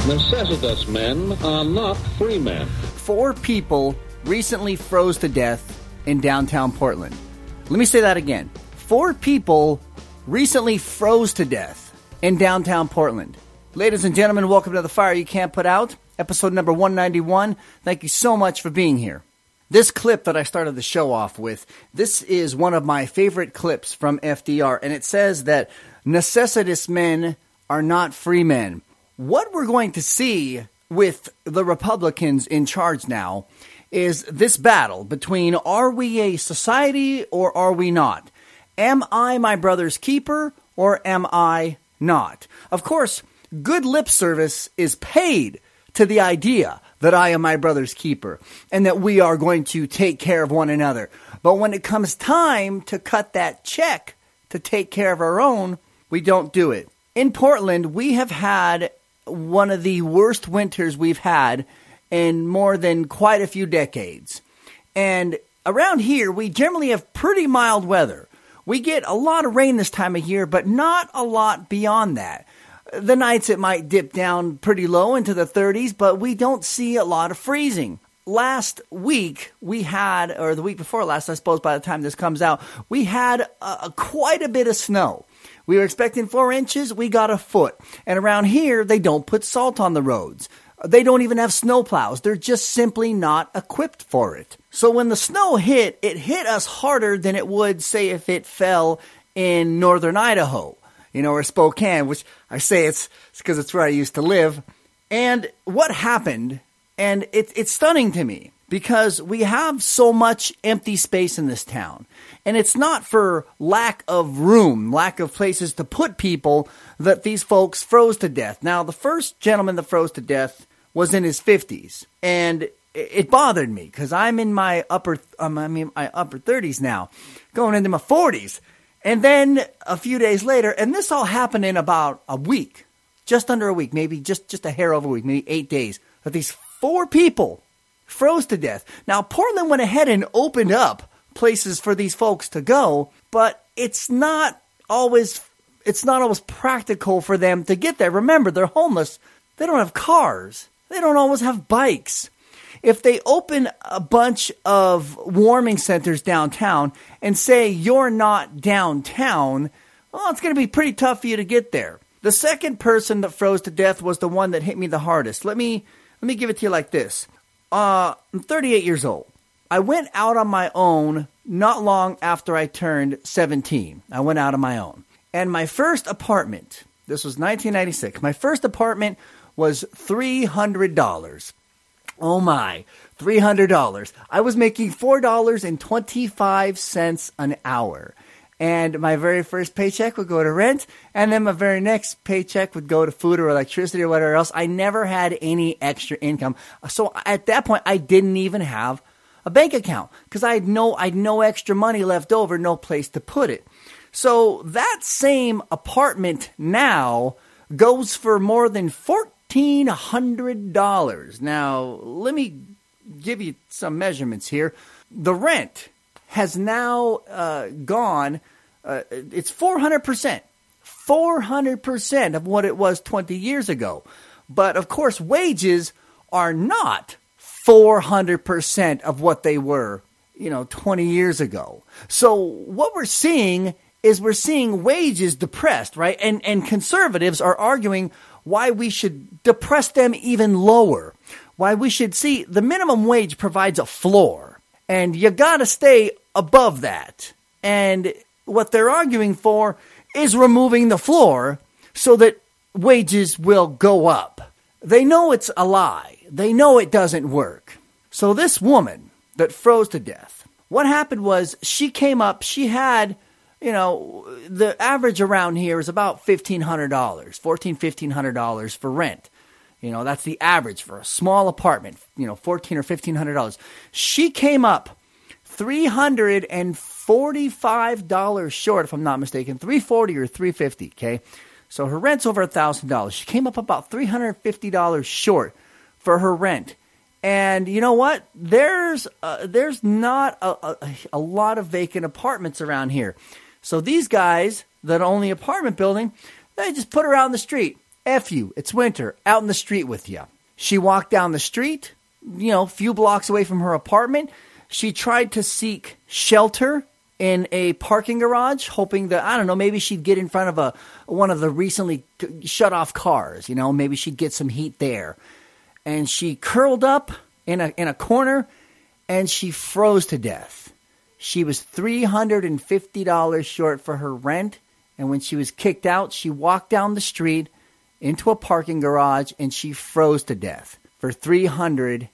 Necessitous men are not free men. 4 people recently froze to death in downtown Portland. Let me say that again. 4 people recently froze to death in downtown Portland. Ladies and gentlemen, welcome to The Fire You Can't Put Out, episode number 191. Thank you so much for being here. This clip that I started the show off with, this is one of my favorite clips from FDR, and it says that necessitous men are not free men. What we're going to see with the Republicans in charge now is this battle between, are we a society or are we not? Am I my brother's keeper or am I not? Of course, good lip service is paid to the idea that I am my brother's keeper and that we are going to take care of one another. But when it comes time to cut that check to take care of our own, we don't do it. In Portland, we have had one of the worst winters we've had in more than quite a few decades. And around here, we generally have pretty mild weather. We get a lot of rain this time of year, but not a lot beyond that. The nights it might dip down pretty low into the 30s, but we don't see a lot of freezing. Last week, we had, or the week before last, I suppose by the time this comes out, we had quite a bit of snow. We were expecting 4 inches, we got a foot. And around here, they don't put salt on the roads. They don't even have snow plows. They're just simply not equipped for it. So when the snow hit, it hit us harder than it would, say, if it fell in northern Idaho, or Spokane, which I say it's because it's where I used to live. And what happened, and it's stunning to me, because we have so much empty space in this town. And it's not for lack of room, lack of places to put people that these folks froze to death. Now, the first gentleman that froze to death was in his 50s. And it bothered me because I'm in my upper 30s now, going into my 40s. And then a few days later, and this all happened in about a week, just under a week, maybe just a hair over a week, maybe 8 days, that these 4 people froze to death. Now, Portland went ahead and opened up places for these folks to go, but it's not always practical for them to get there. Remember, they're homeless. They don't have cars. They don't always have bikes. If they open a bunch of warming centers downtown and say you're not downtown, well, it's going to be pretty tough for you to get there. The second person that froze to death was the one that hit me the hardest. Let me give it to you like this. I'm 38 years old. I went out on my own not long after I turned 17. I went out on my own. And my first apartment, this was 1996, my first apartment was $300. Oh my, $300. I was making $4.25 an hour. And my very first paycheck would go to rent, and then my very next paycheck would go to food or electricity or whatever else. I never had any extra income. So at that point, I didn't even have a bank account because I had no extra money left over, no place to put it. So that same apartment now goes for more than $1,400. Now, let me give you some measurements here. The rent has now gone, it's 400%. 400% of what it was 20 years ago. But, of course, wages are not 400% of what they were, 20 years ago. So what we're seeing is wages depressed, right? And conservatives are arguing why we should depress them even lower. Why we should see the minimum wage provides a floor. And you got to stay above that. And what they're arguing for is removing the floor so that wages will go up. They know it's a lie. They know it doesn't work. So this woman that froze to death, what happened was she came up, she had, the average around here is about $1,500, $1,500 for rent. That's the average for a small apartment, $1,400 or $1,500. She came up $345 short, if I'm not mistaken, $340 or $350, okay? So her rent's over $1,000. She came up about $350 short for her rent. And you know what? There's not a lot of vacant apartments around here. So these guys that own the apartment building, they just put her out on the street. F you, it's winter, out in the street with you. She walked down the street, a few blocks away from her apartment. She tried to seek shelter in a parking garage, hoping that, maybe she'd get in front of one of the recently shut off cars. Maybe she'd get some heat there. And she curled up in a corner and she froze to death. She was $350 short for her rent. And when she was kicked out, she walked down the street into a parking garage and she froze to death for $350.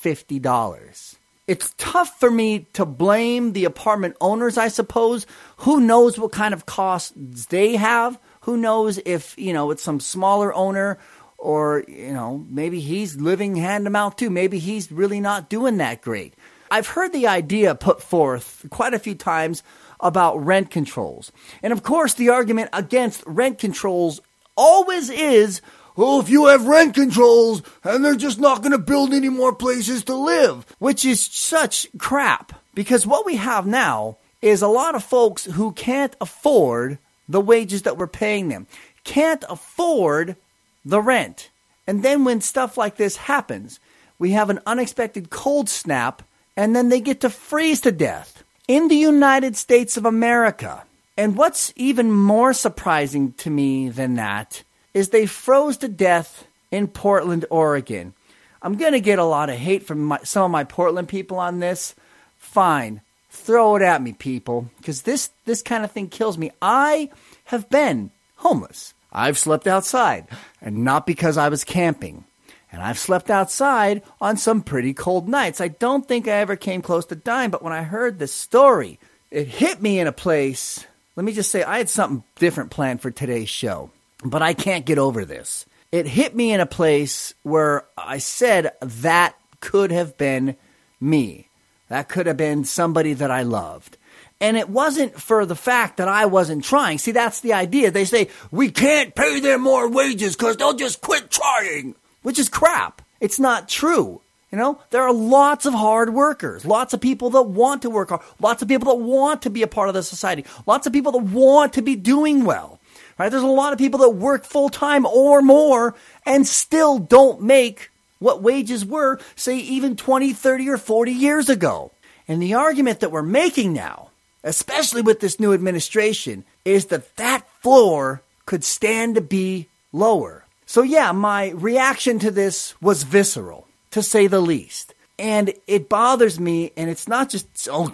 It's tough for me to blame the apartment owners, I suppose. Who knows what kind of costs they have? Who knows if, it's some smaller owner or, maybe he's living hand to mouth too. Maybe he's really not doing that great. I've heard the idea put forth quite a few times about rent controls. And of course, the argument against rent controls always is, if you have rent controls and they're just not going to build any more places to live, which is such crap. Because what we have now is a lot of folks who can't afford the wages that we're paying them, can't afford the rent. And then when stuff like this happens, we have an unexpected cold snap and then they get to freeze to death in the United States of America. And what's even more surprising to me than that is they froze to death in Portland, Oregon. I'm going to get a lot of hate from some of my Portland people on this. Fine. Throw it at me, people, because this kind of thing kills me. I have been homeless. I've slept outside, and not because I was camping. And I've slept outside on some pretty cold nights. I don't think I ever came close to dying, but when I heard this story, it hit me in a place. Let me just say, I had something different planned for today's show. But I can't get over this. It hit me in a place where I said that could have been me. That could have been somebody that I loved. And it wasn't for the fact that I wasn't trying. See, that's the idea. They say, we can't pay them more wages because they'll just quit trying, which is crap. It's not true. There are lots of hard workers, lots of people that want to work hard, lots of people that want to be a part of the society, lots of people that want to be doing well. Right? There's a lot of people that work full-time or more and still don't make what wages were, say, even 20, 30, or 40 years ago. And the argument that we're making now, especially with this new administration, is that floor could stand to be lower. So yeah, my reaction to this was visceral, to say the least. And it bothers me, and it's not just,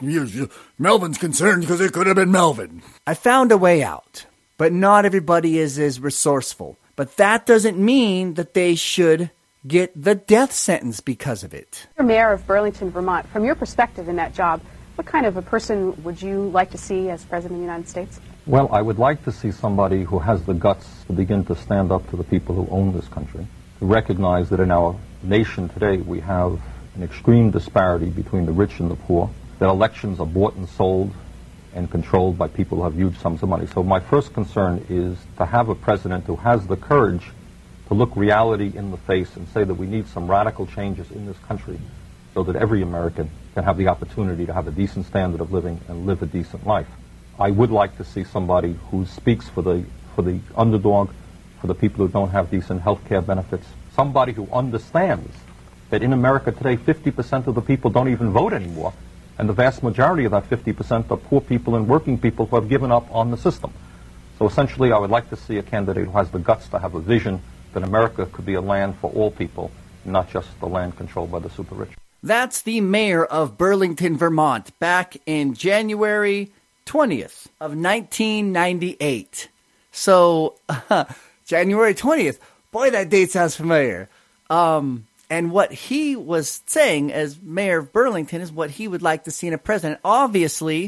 Melvin's concerned because it could have been Melvin. I found a way out. But not everybody is as resourceful. But that doesn't mean that they should get the death sentence because of it. You're mayor of Burlington, Vermont. From your perspective in that job, what kind of a person would you like to see as president of the United States? Well, I would like to see somebody who has the guts to begin to stand up to the people who own this country, to recognize that in our nation today we have an extreme disparity between the rich and the poor, that elections are bought and sold and controlled by people who have huge sums of money. So my first concern is to have a president who has the courage to look reality in the face and say that we need some radical changes in this country so that every American can have the opportunity to have a decent standard of living and live a decent life. I would like to see somebody who speaks for the underdog, for the people who don't have decent health care benefits, somebody who understands that in America today 50% of the people don't even vote anymore. And the vast majority of that 50% are poor people and working people who have given up on the system. So essentially, I would like to see a candidate who has the guts to have a vision that America could be a land for all people, not just the land controlled by the super rich. That's the mayor of Burlington, Vermont, back in January 20th of 1998. So, January 20th. Boy, that date sounds familiar. And what he was saying as mayor of Burlington is what he would like to see in a president. Obviously,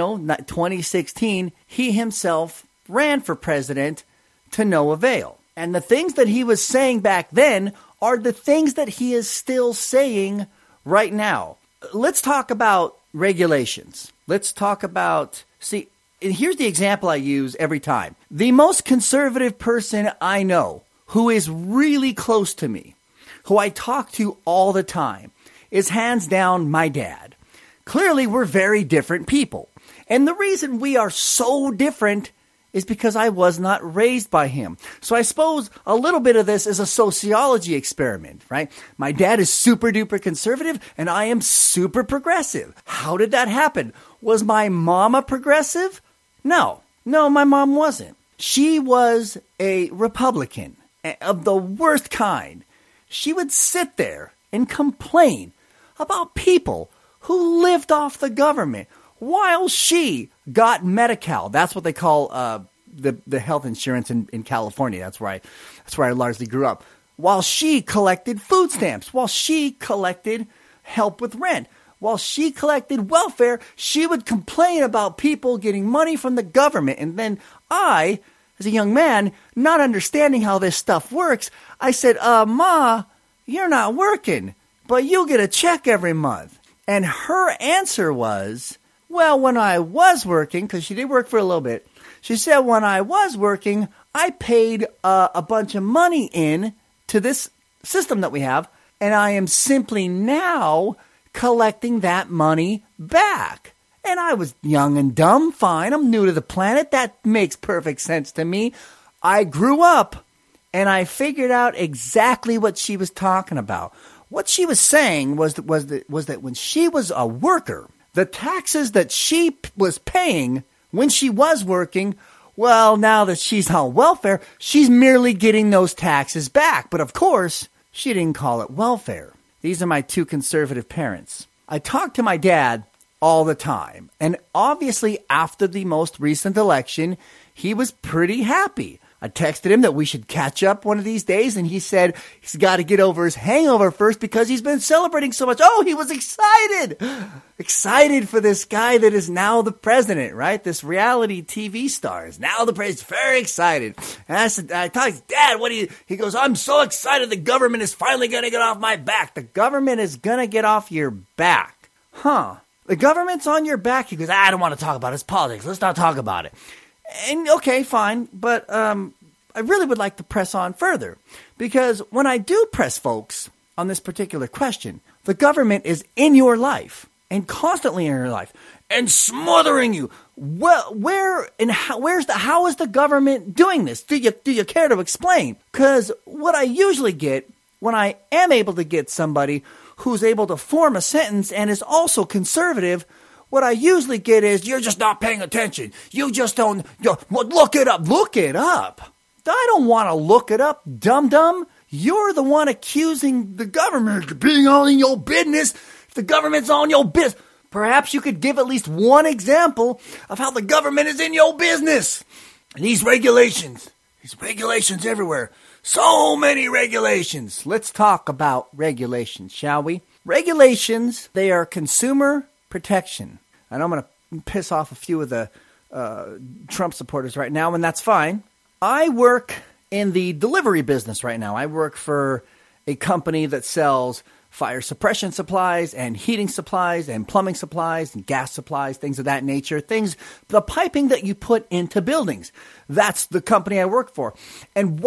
2016, he himself ran for president to no avail. And the things that he was saying back then are the things that he is still saying right now. Let's talk about regulations. Let's talk about, and here's the example I use every time. The most conservative person I know who is really close to me, who I talk to all the time, is hands down my dad. Clearly, we're very different people. And the reason we are so different is because I was not raised by him. So I suppose a little bit of this is a sociology experiment, right? My dad is super duper conservative and I am super progressive. How did that happen? Was my mama progressive? No, my mom wasn't. She was a Republican of the worst kind. She would sit there and complain about people who lived off the government while she got Medi-Cal. That's what they call the health insurance in California. That's where I largely grew up. While she collected food stamps, while she collected help with rent, while she collected welfare, she would complain about people getting money from the government. And then I, as a young man, not understanding how this stuff works, I said, Ma, you're not working, but you get a check every month. And her answer was, well, when I was working, because she did work for a little bit, she said, when I was working, I paid a bunch of money in to this system that we have, and I am simply now collecting that money back. And I was young and dumb, fine, I'm new to the planet, that makes perfect sense to me. I grew up, and I figured out exactly what she was talking about. What she was saying was that when she was a worker, the taxes that she was paying when she was working, well, now that she's on welfare, she's merely getting those taxes back. But of course, she didn't call it welfare. These are my two conservative parents. I talk to my dad all the time. And obviously, after the most recent election, he was pretty happy. I texted him that we should catch up one of these days, and he said he's got to get over his hangover first because he's been celebrating so much. Oh, he was excited! Excited for this guy that is now the president, right? This reality TV star is now the president. Very excited. And I talked, Dad, what do you... He goes, I'm so excited the government is finally going to get off my back. The government is going to get off your back. Huh. The government's on your back? He goes, I don't want to talk about it. It's politics. Let's not talk about it. And okay, fine, but I really would like to press on further, because when I do press folks on this particular question, the government is in your life and constantly in your life and smothering you. Well, how is the government doing this? Do you care to explain? Because what I usually get when I am able to get somebody who's able to form a sentence and is also conservative, what I usually get is, you're just not paying attention. You just don't, look it up. Look it up. I don't want to look it up, dum-dum. You're the one accusing the government of being all in your business. If the government's on your business, perhaps you could give at least one example of how the government is in your business. And these regulations everywhere. So many regulations. Let's talk about regulations, shall we? Regulations, they are consumer protection. I know I'm going to piss off a few of the Trump supporters right now, and that's fine. I work in the delivery business right now. I work for a company that sells fire suppression supplies and heating supplies and plumbing supplies and gas supplies, things of that nature, the piping that you put into buildings. That's the company I work for. And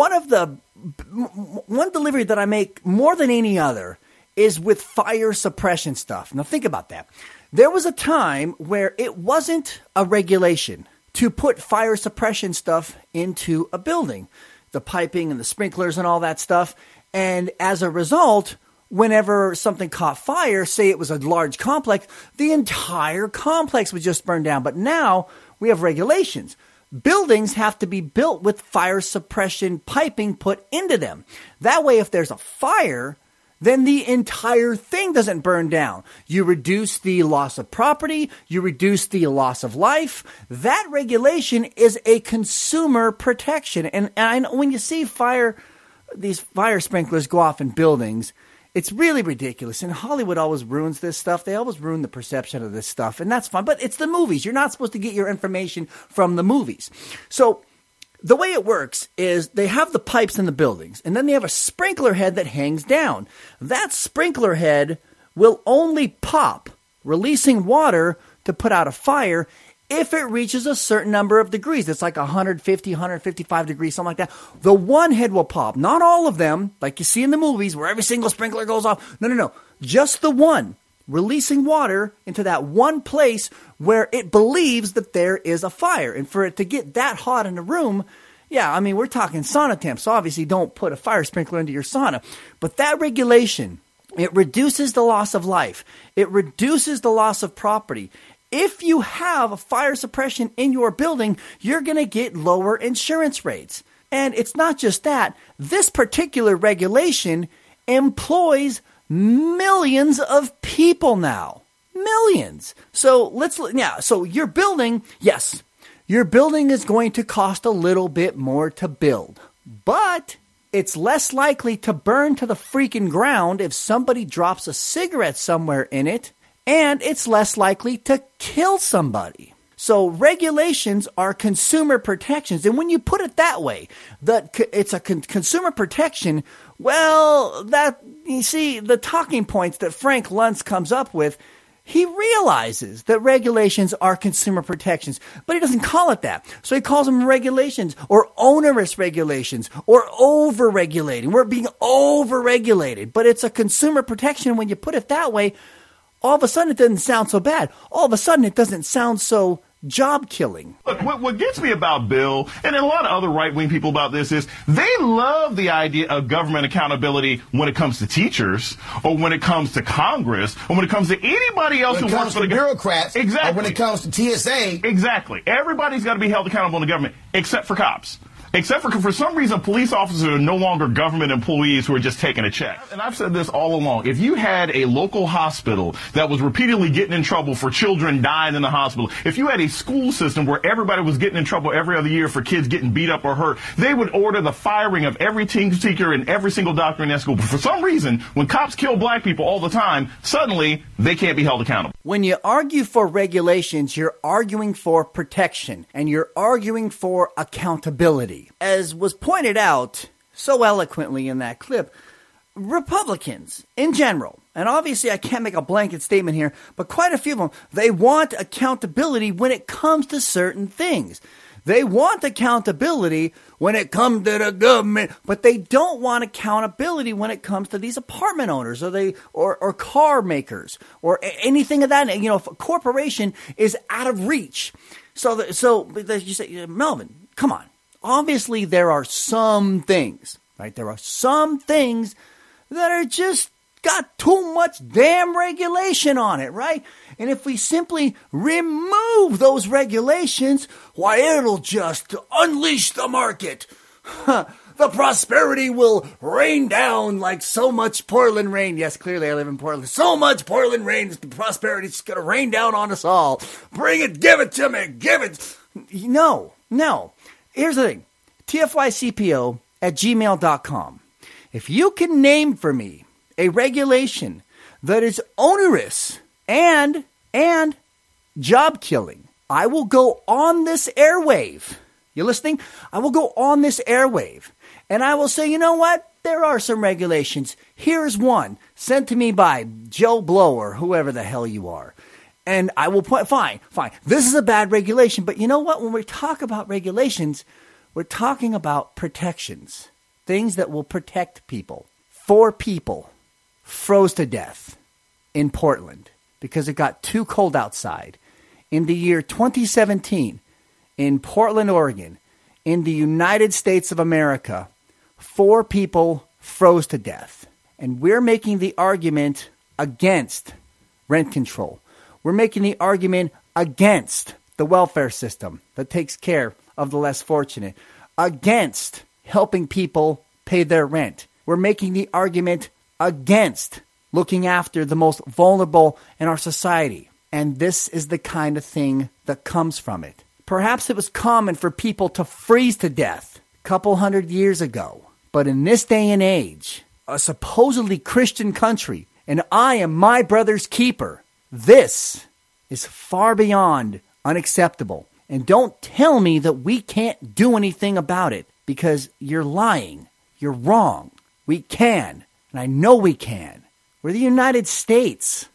one delivery that I make more than any other is with fire suppression stuff. Now think about that. There was a time where it wasn't a regulation to put fire suppression stuff into a building, the piping and the sprinklers and all that stuff. And as a result, whenever something caught fire, say it was a large complex, the entire complex would just burn down. But now we have regulations. Buildings have to be built with fire suppression piping put into them. That way, if there's a fire, then the entire thing doesn't burn down. You reduce the loss of property. You reduce the loss of life. That regulation is a consumer protection. And I know when you see these fire sprinklers go off in buildings, it's really ridiculous. And Hollywood always ruins this stuff. They always ruin the perception of this stuff. And that's fine. But it's the movies. You're not supposed to get your information from the movies. So the way it works is they have the pipes in the buildings, and then they have a sprinkler head that hangs down. That sprinkler head will only pop, releasing water to put out a fire if it reaches a certain number of degrees. It's like 150, 155 degrees, something like that. The one head will pop. Not all of them, like you see in the movies where every single sprinkler goes off. No. Just the one. releasing water into that one place where it believes that there is a fire. And for it to get that hot in a room, yeah, I mean, we're talking sauna temps. So obviously, don't put a fire sprinkler into your sauna. But that regulation, it reduces the loss of life. It reduces the loss of property. If you have a fire suppression in your building, you're going to get lower insurance rates. And it's not just that. This particular regulation employs millions of people now. Millions. So so your building, yes, your building is going to cost a little bit more to build. But it's less likely to burn to the freaking ground if somebody drops a cigarette somewhere in it. And it's less likely to kill somebody. So regulations are consumer protections. And when you put it that way, that it's a consumer protection, well, that, you see, the talking points that Frank Luntz comes up with, he realizes that regulations are consumer protections, but he doesn't call it that. So he calls them regulations or onerous regulations or over-regulating. We're being over-regulated, but it's a consumer protection when you put it that way. All of a sudden, it doesn't sound so bad. All of a sudden, it doesn't sound so job killing. Look, what gets me about Bill and a lot of other right-wing people about this is they love the idea of government accountability when it comes to teachers or when it comes to Congress or when it comes to anybody else who works for the bureaucrats. Exactly. Or when it comes to TSA. Exactly. Everybody's got to be held accountable in the government except for cops. Except for some reason, police officers are no longer government employees who are just taking a check. And I've said this all along. If you had a local hospital that was repeatedly getting in trouble for children dying in the hospital, if you had a school system where everybody was getting in trouble every other year for kids getting beat up or hurt, they would order the firing of every teacher and every single doctor in that school. But for some reason, when cops kill black people all the time, suddenly they can't be held accountable. When you argue for regulations, you're arguing for protection and you're arguing for accountability. As was pointed out so eloquently in that clip, Republicans in general, and obviously I can't make a blanket statement here, but quite a few of them, they want accountability when it comes to certain things. They want accountability when it comes to the government, but they don't want accountability when it comes to these apartment owners or car makers or anything of that. You know, if a corporation is out of reach. So you say, Melvin, come on. Obviously, there are some things, right? There are some things that are just got too much damn regulation on it, right? And if we simply remove those regulations, why, it'll just unleash the market. The prosperity will rain down like so much Portland rain. Yes, clearly I live in Portland. So much Portland rain, the prosperity's going to rain down on us all. Bring it, give it to me, give it. No. Here's the thing, tfycpo@gmail.com. If you can name for me a regulation that is onerous and job killing, I will go on this airwave. You listening? I will go on this airwave and I will say, you know what? There are some regulations. Here's one sent to me by Joe Blow or whoever the hell you are. And I will point, fine. This is a bad regulation. But you know what? When we talk about regulations, we're talking about protections. Things that will protect people. 4 people froze to death in Portland because it got too cold outside. In the year 2017, in Portland, Oregon, in the United States of America, 4 people froze to death. And we're making the argument against rent control. We're making the argument against the welfare system that takes care of the less fortunate, against helping people pay their rent. We're making the argument against looking after the most vulnerable in our society. And this is the kind of thing that comes from it. Perhaps it was common for people to freeze to death a couple hundred years ago. But in this day and age, a supposedly Christian country, and I am my brother's keeper, this is far beyond unacceptable. And don't tell me that we can't do anything about it, because you're lying. You're wrong. We can. And I know we can. We're the United States.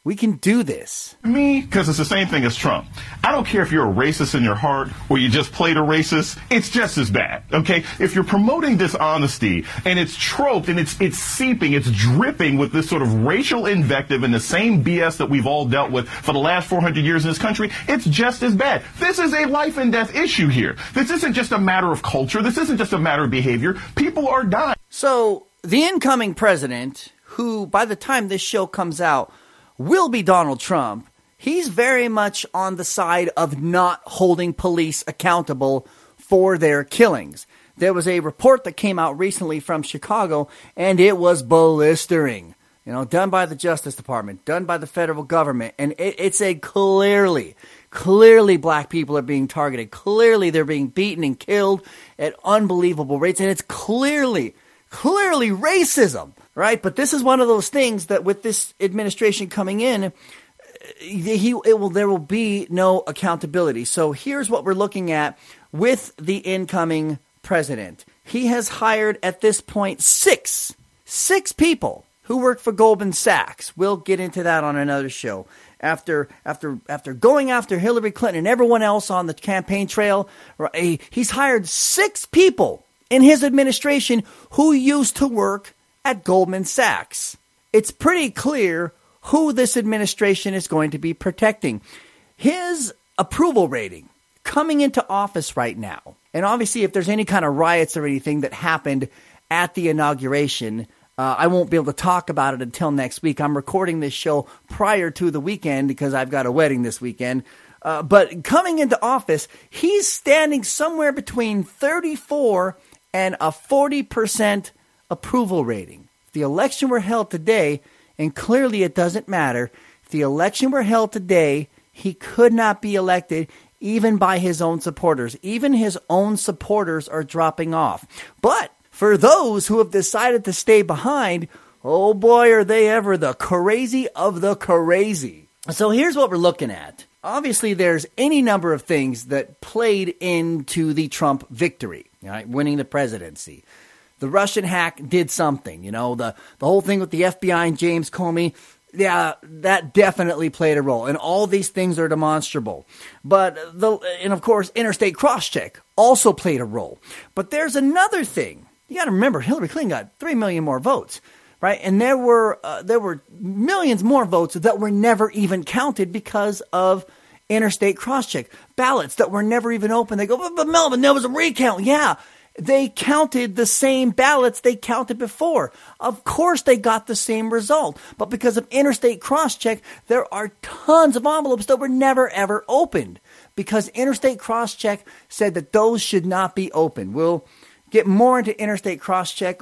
We can do this. Me, because it's the same thing as Trump. I don't care if you're a racist in your heart or you just played a racist. It's just as bad, okay? If you're promoting dishonesty and it's troped and it's seeping, it's dripping with this sort of racial invective and the same BS that we've all dealt with for the last 400 years in this country, it's just as bad. This is a life and death issue here. This isn't just a matter of culture. This isn't just a matter of behavior. People are dying. So the incoming president, who by the time this show comes out will be Donald Trump, he's very much on the side of not holding police accountable for their killings. There was a report that came out recently from Chicago, and it was blistering. You know, done by the Justice Department, done by the federal government, and it said clearly black people are being targeted. Clearly they're being beaten and killed at unbelievable rates, and it's clearly racism, right? But this is one of those things that with this administration coming in, there will be no accountability. So here's what we're looking at with the incoming president. He has hired at this point six people who work for Goldman Sachs. We'll get into that on another show. After going after Hillary Clinton and everyone else on the campaign trail, he's hired 6 people in his administration who used to work at Goldman Sachs. It's pretty clear who this administration is going to be protecting. His approval rating coming into office right now, and obviously if there's any kind of riots or anything that happened at the inauguration, I won't be able to talk about it until next week. I'm recording this show prior to the weekend because I've got a wedding this weekend. But coming into office, he's standing somewhere between 34 and a 40% approval rating. If the election were held today, and clearly it doesn't matter, if the election were held today, he could not be elected even by his own supporters. Even his own supporters are dropping off. But for those who have decided to stay behind, oh boy, are they ever the crazy of the crazy. So here's what we're looking at. Obviously, there's any number of things that played into the Trump victory, right? Winning the presidency. The Russian hack did something, the whole thing with the FBI and James Comey. Yeah, that definitely played a role. And all these things are demonstrable. And of course, interstate cross-check also played a role. But there's another thing. You got to remember, Hillary Clinton got 3 million more votes, right? And there were millions more votes that were never even counted because of interstate cross-check. Ballots that were never even open. They go, but Melvin, there was a recount. Yeah, they counted the same ballots they counted before. Of course they got the same result. But because of interstate cross-check, there are tons of envelopes that were never, ever opened because interstate cross-check said that those should not be opened. We'll get more into interstate cross-check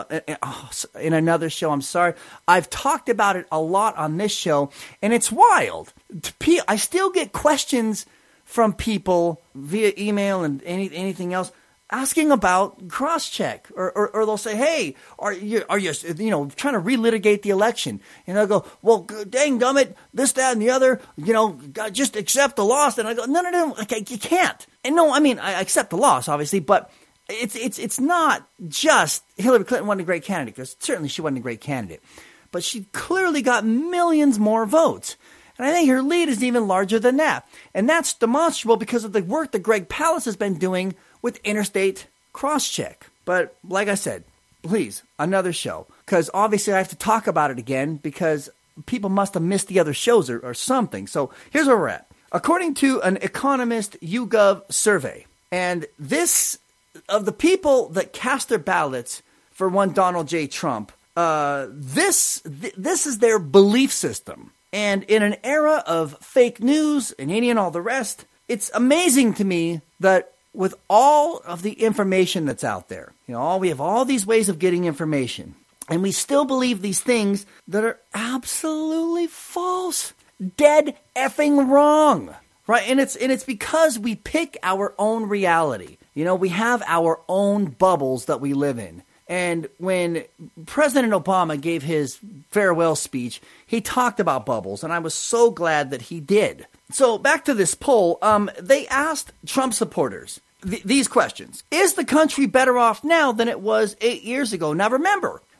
in another show. I'm sorry. I've talked about it a lot on this show, and it's wild. I still get questions from people via email and anything else asking about cross-check, or they'll say, "Hey, are you trying to relitigate the election?" And they'll go, "Well, dang gummit, this, that, and the other, just accept the loss." And I go, "No, okay, you can't." And no, I mean I accept the loss, obviously, but it's not just Hillary Clinton wasn't a great candidate, because certainly she wasn't a great candidate, but she clearly got millions more votes. And I think her lead is even larger than that. And that's demonstrable because of the work that Greg Palast has been doing with interstate cross-check. But like I said, please, another show. Because obviously I have to talk about it again because people must have missed the other shows or something. So here's where we're at. According to an Economist YouGov survey, and this, of the people that cast their ballots for one Donald J. Trump, this is their belief system. And in an era of fake news and any and all the rest, it's amazing to me that with all of the information that's out there, we have all these ways of getting information, and we still believe these things that are absolutely false, dead effing wrong, right? And it's because we pick our own reality. We have our own bubbles that we live in. And when President Obama gave his farewell speech, he talked about bubbles, and I was so glad that he did. So back to this poll, they asked Trump supporters these questions. Is the country better off now than it was 8 years ago? Now remember,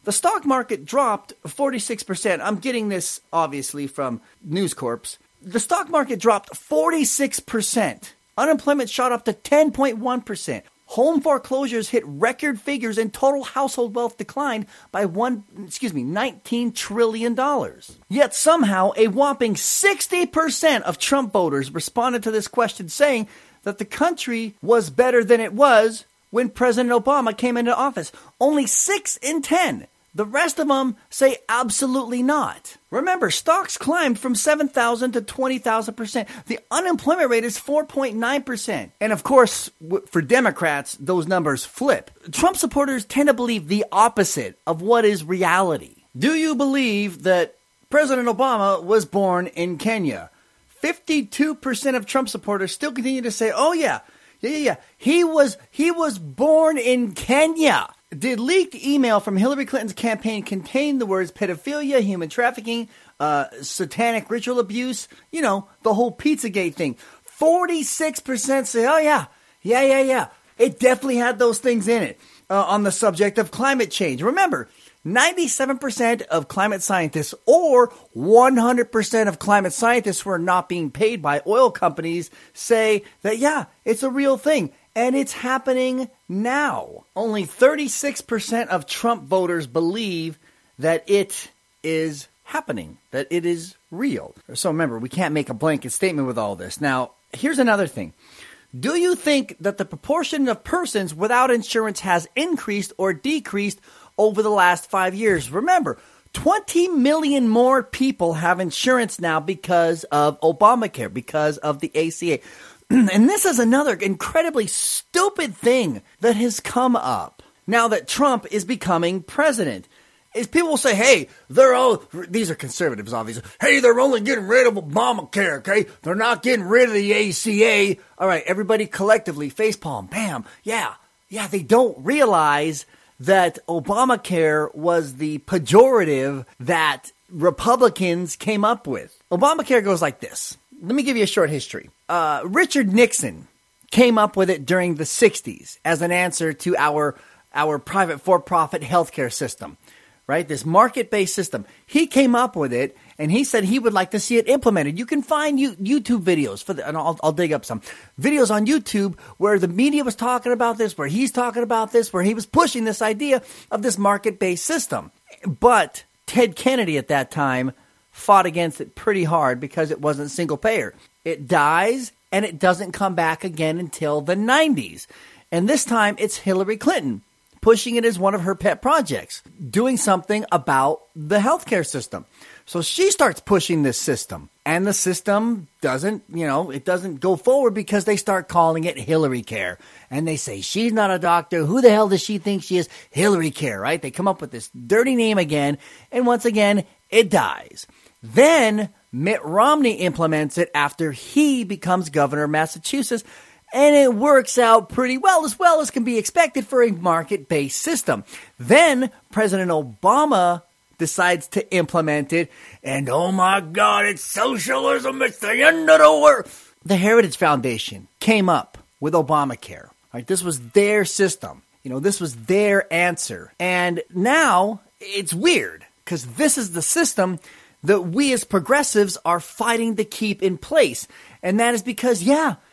The stock market dropped 46%. I'm getting this, obviously, from News Corp. The stock market dropped 46%. Unemployment shot up to 10.1%. Home foreclosures hit record figures and total household wealth declined by $19 trillion. Yet somehow a whopping 60% of Trump voters responded to this question saying that the country was better than it was when President Obama came into office. Only 6 in 10. The rest of them say absolutely not. Remember, stocks climbed from 7,000 to 20,000%. The unemployment rate is 4.9%. And of course, for Democrats, those numbers flip. Trump supporters tend to believe the opposite of what is reality. Do you believe that President Obama was born in Kenya? 52% of Trump supporters still continue to say, oh yeah. He was born in Kenya. Did leaked email from Hillary Clinton's campaign contain the words pedophilia, human trafficking, satanic ritual abuse? You know, the whole Pizzagate thing. 46% say, oh yeah. It definitely had those things in it. On the subject of climate change. Remember, 97% of climate scientists or 100% of climate scientists who are not being paid by oil companies say that, yeah, it's a real thing. And it's happening now. Only 36% of Trump voters believe that it is happening, that it is real. So remember, we can't make a blanket statement with all this. Now, here's another thing. Do you think that the proportion of persons without insurance has increased or decreased over the last 5 years? Remember, 20 million more people have insurance now because of Obamacare, because of the ACA. And this is another incredibly stupid thing that has come up now that Trump is becoming president. Is people will say, hey, these are conservatives, obviously. Hey, they're only getting rid of Obamacare, okay? They're not getting rid of the ACA. All right, everybody collectively, facepalm, bam. Yeah, they don't realize that Obamacare was the pejorative that Republicans came up with. Obamacare goes like this. Let me give you a short history. Richard Nixon came up with it during the 60s as an answer to our private for-profit healthcare system, right? This market-based system. He came up with it, and he said he would like to see it implemented. You can find YouTube videos and I'll dig up some videos on YouTube where the media was talking about this, where he's talking about this, where he was pushing this idea of this market-based system. But Ted Kennedy at that time fought against it pretty hard because it wasn't single payer. It dies and it doesn't come back again until the 90s. And this time it's Hillary Clinton pushing it as one of her pet projects, doing something about the healthcare system. So she starts pushing this system, and the system doesn't go forward because they start calling it Hillary Care. And they say, she's not a doctor. Who the hell does she think she is? Hillary Care, right? They come up with this dirty name again, and once again, it dies. Then Mitt Romney implements it after he becomes governor of Massachusetts, and it works out pretty well as can be expected for a market-based system. Then President Obama decides to implement it, and oh my God, it's socialism, it's the end of the world. The Heritage Foundation came up with Obamacare. Right? This was their system. This was their answer. And now it's weird because this is the system that we as progressives are fighting to keep in place. And that is because,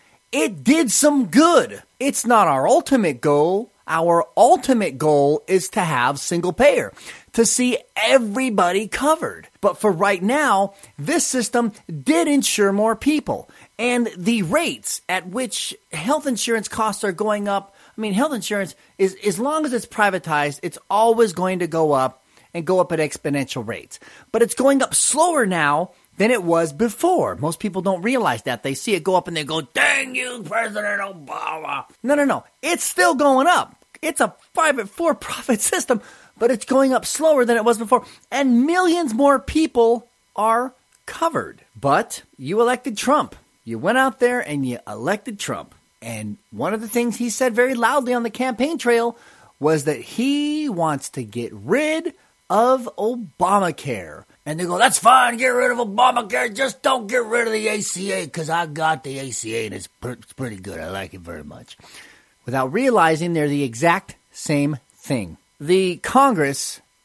it did some good. It's not our ultimate goal. Our ultimate goal is to have single payer, to see everybody covered. But for right now, this system did insure more people. And the rates at which health insurance costs are going up, health insurance is, as long as it's privatized, it's always going to go up and go up at exponential rates. But it's going up slower now than it was before. Most people don't realize that. They see it go up and they go, dang you, President Obama. No. It's still going up. It's a private for-profit system, but it's going up slower than it was before. And millions more people are covered. But you elected Trump. You went out there and you elected Trump. And one of the things he said very loudly on the campaign trail was that he wants to get rid of Obamacare. And they go, that's fine, get rid of Obamacare, just don't get rid of the ACA, because I got the ACA and it's pretty good. I like it very much. Without realizing they're the exact same thing. The Congress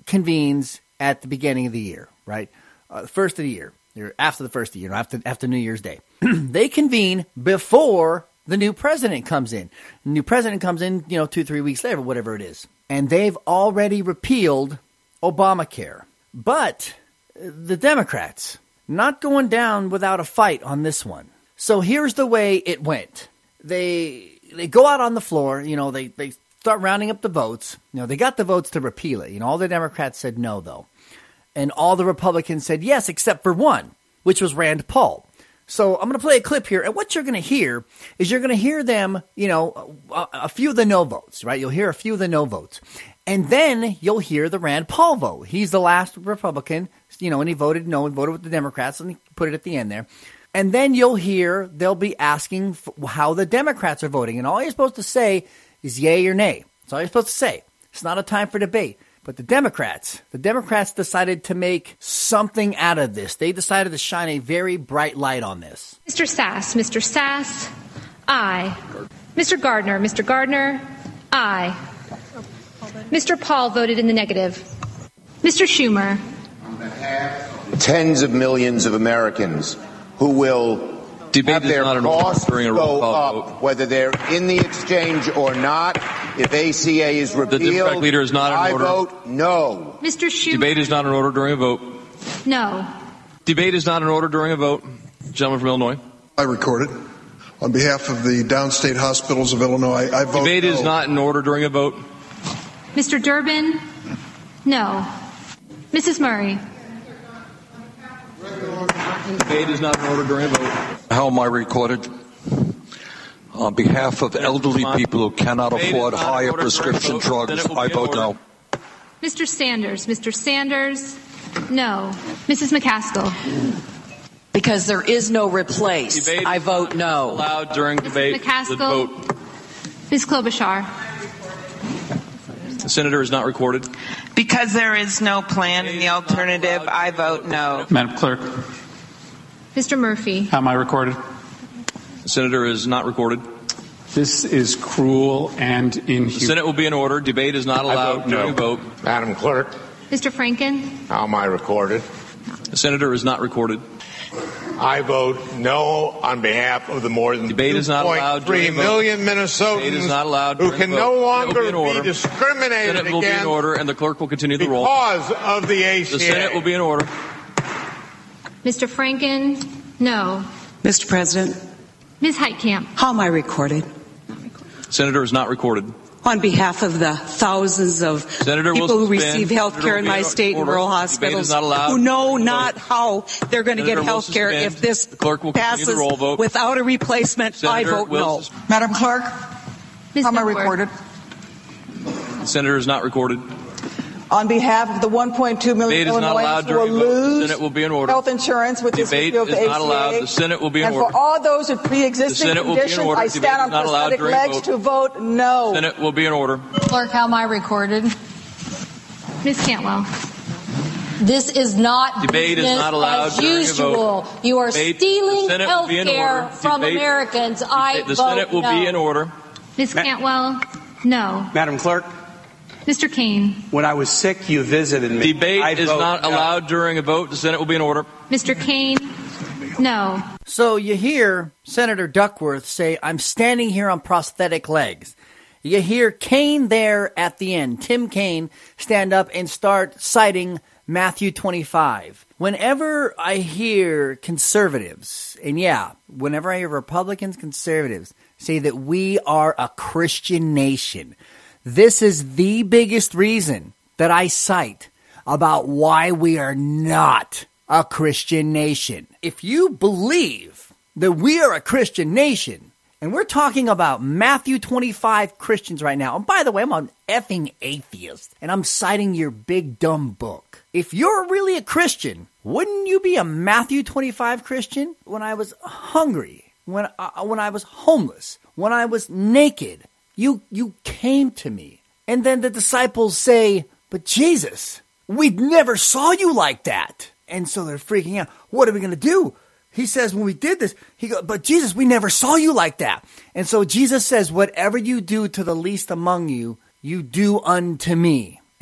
convenes at the beginning of the year, right? First of the year, or after the first of the year, after New Year's Day. They convene before the new president comes in. The new president comes in, 2-3 weeks later, whatever it is. And they've already repealed Obamacare. But the Democrats, not going down without a fight on this one. So here's the way it went. They go out on the floor, they start rounding up the votes. They got the votes to repeal it. All the Democrats said no, though. And all the Republicans said yes, except for one, which was Rand Paul. So I'm going to play a clip here. And what you're going to hear is you're going to hear them, a few of the no votes, right? You'll hear a few of the no votes. And then you'll hear the Rand Paul vote. He's the last Republican, and he voted no and voted with the Democrats, and he put it at the end there. And then you'll hear they'll be asking how the Democrats are voting. And all you're supposed to say is yay or nay. That's all you're supposed to say. It's not a time for debate. But the Democrats decided to make something out of this. They decided to shine a very bright light on this. Mr. Sass, aye. Mr. Gardner, aye. Mr. Paul voted in the negative. Mr. Schumer. Tens of millions of Americans who will have their costs go up, whether they're in the exchange or not. If ACA is repealed, the Democratic leader is not in order. I vote no. Mr. Schumer. Debate is not in order during a vote. No. Debate is not in order during a vote. Gentleman from Illinois. I recorded. On behalf of the downstate hospitals of Illinois, I vote Debate no. is not in order during a vote. Mr. Durbin. No. Mrs. Murray. Debate is not in order during a vote. How am I recorded? On behalf of elderly people who cannot afford higher prescription drugs, I vote no. Mr. Sanders, no. Mrs. McCaskill. Because there is no replace. Debate I vote no. Allowed during debate. McCaskill. The vote. Ms. Klobuchar. The senator is not recorded. Because there is no plan in the alternative, I vote no. Madam Clerk. Mr. Murphy. How am I recorded? The senator is not recorded. This is cruel and inhuman. The Senate will be in order. Debate is not allowed during a vote. Madam Clerk. Mr. Franken. How am I recorded? The senator is not recorded. I vote no on behalf of the more than 2.3 million Minnesotans who can no longer be discriminated against. The Senate will be in order, and the clerk will continue the roll. Because of the ACA. The Senate will be in order. Mr. Franken, no. Mr. President. Ms. Heitkamp. How am I recorded? Senator is not recorded. On behalf of the thousands of people who receive health care in my state and rural hospitals who know not how they're going to get health care if this passes without a replacement, I vote no. Madam Clerk, Ms. how am I recorded? The senator is not recorded. On behalf of the 1.2 million Illinoisans who will lose health insurance with this repeal of the ACA, the Senate will be in order. And for all those with pre-existing conditions, I stand on prosthetic legs to vote no. The Senate will be in order. Clerk, how am I recorded? Ms. Cantwell. This is not debate is not allowed as usual. You are stealing health care from Americans. I vote no. The Senate will be in order. Ms. Cantwell, no. Madam Clerk. Mr. Kane. When I was sick, you visited me. Debate is not allowed during a vote. The Senate will be in order. Mr. Kane, no. So you hear Senator Duckworth say, I'm standing here on prosthetic legs. You hear Kaine there at the end, Tim Kaine, stand up and start citing Matthew 25. Whenever I hear conservatives, and whenever I hear Republicans, conservatives, say that we are a Christian nation, this is the biggest reason that I cite about why we are not a Christian nation. If you believe that we are a Christian nation, and we're talking about Matthew 25 Christians right now, and by the way, I'm an effing atheist, and I'm citing your big dumb book. If you're really a Christian, wouldn't you be a Matthew 25 Christian? When I was hungry, when I was homeless, when I was naked, You came to me. And then the disciples say, but Jesus, we never saw you like that. And so they're freaking out. What are we going to do? He says, when we did this, he goes, but Jesus, we never saw you like that. And so Jesus says, whatever you do to the least among you, you do unto me.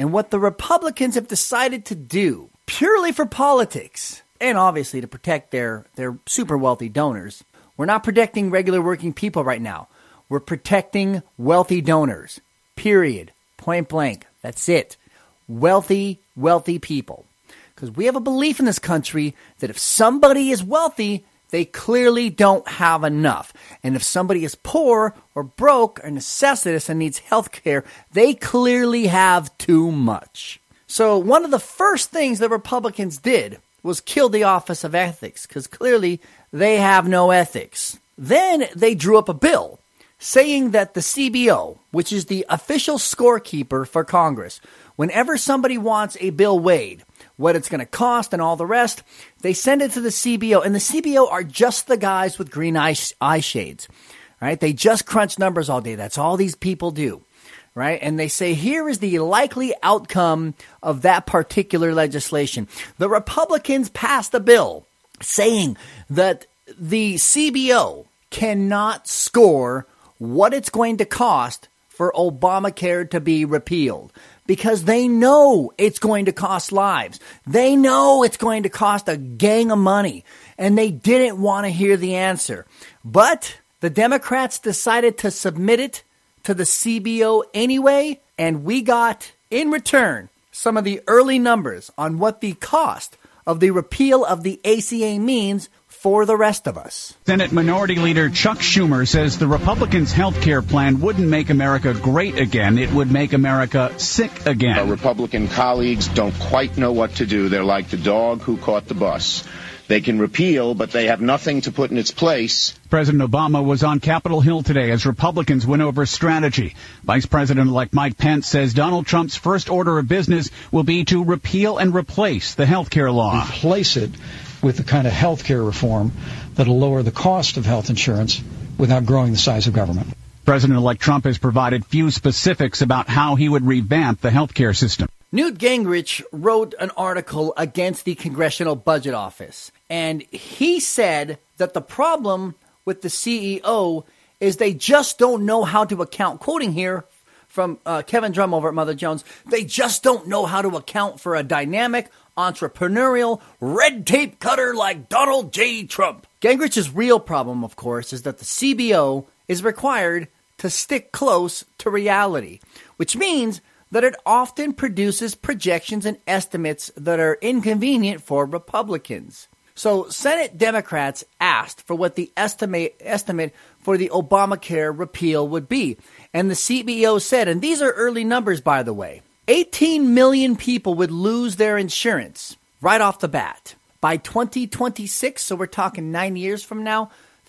And what the Republicans have decided to do, purely for politics, and obviously to protect their super wealthy donors, we're not protecting regular working people right now. We're protecting wealthy donors. Period. Point blank. That's it. Wealthy people. Because we have a belief in this country that if somebody is wealthy, they clearly don't have enough. And if somebody is poor or broke or necessitous and needs health care, they clearly have too much. So one of the first things the Republicans did was kill the Office of Ethics, because clearly they have no ethics. Then they drew up a bill saying that the CBO, which is the official scorekeeper for Congress, whenever somebody wants a bill weighed, what it's going to cost and all the rest, they send it to the CBO. And the CBO are just the guys with green eye shades, right? They just crunch numbers all day. That's all these people do, right? And they say, here is the likely outcome of that particular legislation. The Republicans passed a bill saying that the CBO cannot score what it's going to cost for Obamacare to be repealed, because they know it's going to cost lives. They know it's going to cost a gang of money, and they didn't want to hear the answer. But the Democrats decided to submit it to the CBO anyway, and we got, in return, some of the early numbers on what the cost of the repeal of the ACA means for the rest of us. Senate Minority Leader Chuck Schumer says the Republicans' health care plan wouldn't make America great again. It would make America sick again. Our Republican colleagues don't quite know what to do. They're like the dog who caught the bus. They can repeal, but they have nothing to put in its place. President Obama was on Capitol Hill today as Republicans went over strategy. Vice President-elect Mike Pence says Donald Trump's first order of business will be to repeal and replace the health care law. Replace it with the kind of health care reform that'll lower the cost of health insurance without growing the size of government. President-elect Trump has provided few specifics about how he would revamp the health care system. Newt Gingrich wrote an article against the Congressional Budget Office, and he said that the problem with the CEO is they just don't know how to account. Quoting here from Kevin Drum over at Mother Jones, they just don't know how to account for a dynamic, entrepreneurial, red tape cutter like Donald J. Trump. Gingrich's real problem, of course, is that the CBO is required to stick close to reality, which means that it often produces projections and estimates that are inconvenient for Republicans. So Senate Democrats asked for what the estimate for the Obamacare repeal would be. And the CBO said, and these are early numbers, by the way, 18 million people would lose their insurance right off the bat. By 2026, so we're talking 9 years from now,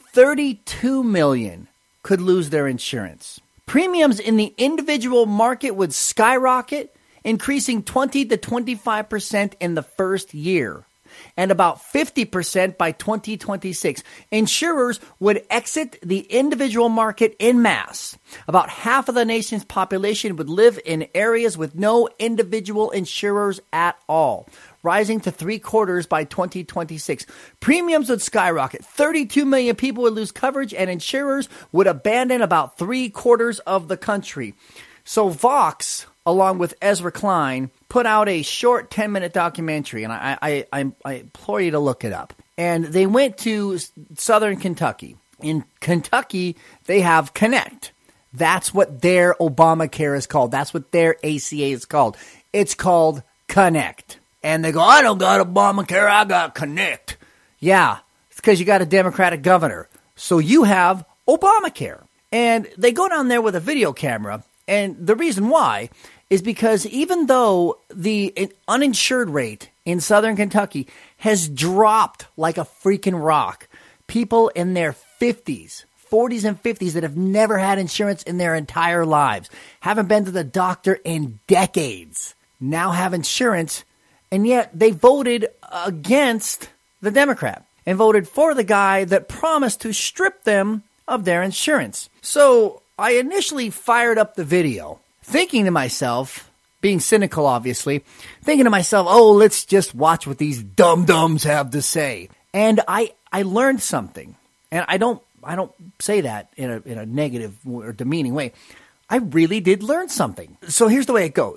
32 million could lose their insurance. Premiums in the individual market would skyrocket, increasing 20 to 25% in the first year, and about 50% by 2026. Insurers would exit the individual market en masse. About half of the nation's population would live in areas with no individual insurers at all, rising to 3/4 by 2026. Premiums would skyrocket. 32 million people would lose coverage, and insurers would abandon about 3/4 of the country. So Vox, along with Ezra Klein, put out a short 10-minute documentary, and I implore you to look it up. And they went to southern Kentucky. In Kentucky, they have Connect. That's what their Obamacare is called. That's what their ACA is called. It's called Connect. And they go, I don't got Obamacare, I got Connect. Yeah, it's because you got a Democratic governor. So you have Obamacare. And they go down there with a video camera. And the reason why is because even though the uninsured rate in southern Kentucky has dropped like a freaking rock, people in their 40s and 50s that have never had insurance in their entire lives, haven't been to the doctor in decades, now have insurance, and yet they voted against the Democrat and voted for the guy that promised to strip them of their insurance. So I initially fired up the video, thinking to myself, being cynical obviously, thinking to myself, oh, let's just watch what these dum-dums have to say. And I learned something. And I don't say that in a negative or demeaning way. I really did learn something. So here's the way it goes.